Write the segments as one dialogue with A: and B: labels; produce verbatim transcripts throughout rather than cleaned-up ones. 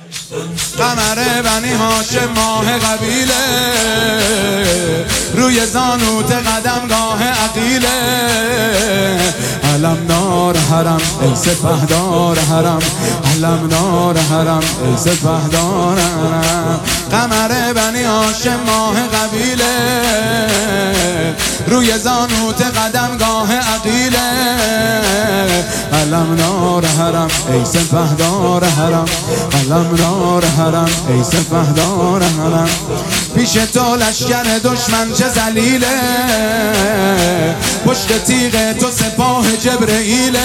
A: قمر بنی هاشم ماه قبیله، روی زانوت قدمگاه عقیله. علمدار حرم ای سپهدار حرم، علمدار حرم ای سپهدار حرم. قمر بنی هاشم ماه قبیله، روی زانوت قدمگاه عقیله. علمدار حرم ای سپهدار حرم، علمدار حرم ای سپهدار حرم. پیش تو لشکر دشمن چه ذلیله، پشت تیغ تو سپاه جبرئیله.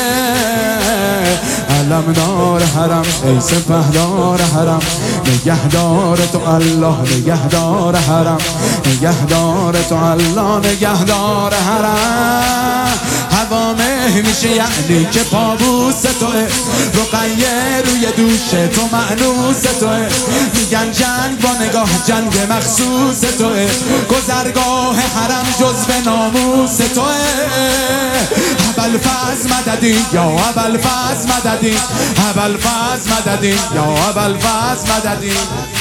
A: علمدار حرم ای سپهدار حرم، نگهدار تو الله نگهدار حرم، نگهدار تو الله نگهدار حرم. هوا مه میشه یعنی که پابوس توه، رقیه روی دوش تو مأنوس توه. میگن جنگ با نگاه جنگ مخصوص توه، گذرگاه حرم جزو ناموس توه. ابوالفضل مددی یا ابوالفضل مددی، ابوالفضل مددی یا ابوالفضل مددی.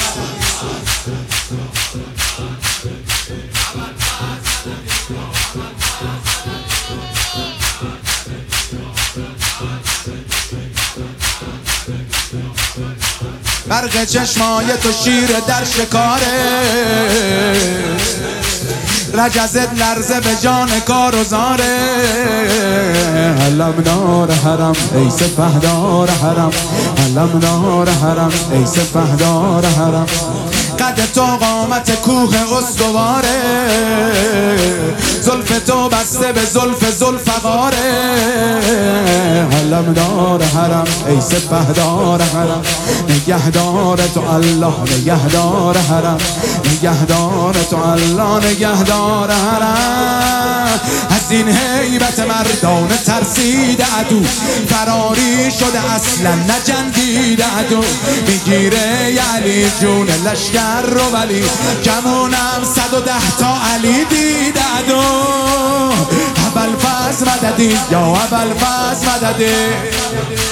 A: برق چشمای تو شیر در شکاره، رجزت لرزه به جان کار و زاره. علمدار حرم ای سپهدار حرم، علمدار حرم ای سپهدار حرم. قد تو قامت کوه استواره، زلف تو بسته به زلف ذوالفقاره. علمدار حرم ای سپهدار حرم، نگهدار تو الله نگهدار حرم، نگهدار تو الله نگهدار حرم. از این هیبت مردان ترسیده عدو، فراری شده اصلا نجنگیده عدو. میگیره علی جون لشکر رو ولی، کمونم صد و ده تا علی دیده عدو. ابوالفضل مددی یا ابوالفضل مددی.